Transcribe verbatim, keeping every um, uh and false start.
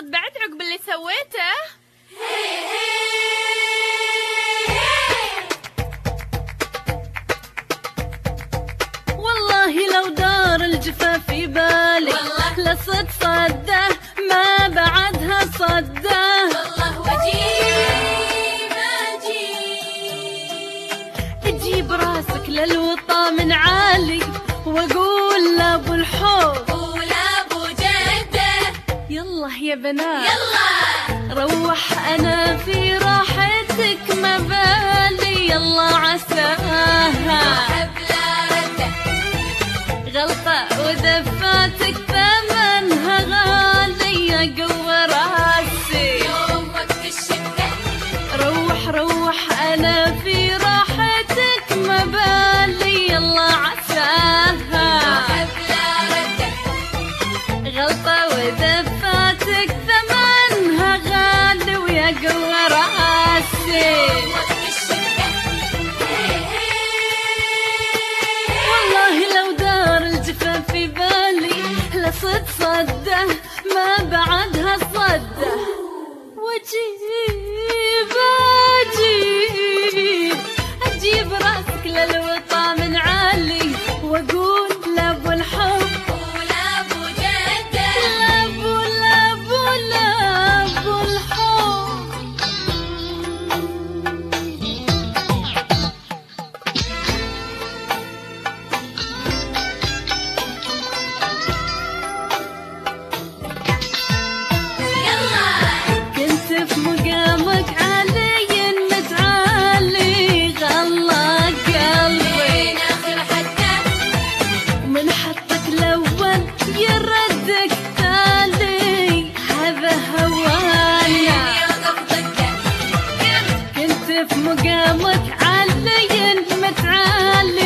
تنبسط بعد عقب اللي سويته؟ والله لو دار الجفا في بالي لصد صده ما بعدها صده. والله وجيب اجيب اجيب راسك للوطا من عالي واقول لابو الحوض ولابو جده يلا يا بنات يلا روح انا في راحتك ما بالي يلا عساها حبل رده غلطة ودفاتك ثمنها غالي يا قوة راسي يوم وقت الشدة روح روح انا في راحتك ما بالي يلا عساها حبل رده غلطة ودفاتك ثمنها غالي ويا قوة راسي. وقت الشدة والله لو دار الجفا في بالي لصد صده ما بعدها صده. واجيب اجيب اجيب راسك للوطا من عالي واقول لابو الحب ولابو جده لابو لابو لابو الحب. كنت في مقامك عالي متعالي غلا قلبي من آخر حتى من حطك الأول يردك تالي هذا هوانا. يوقف ضده كنت في مقامك عالي متعالي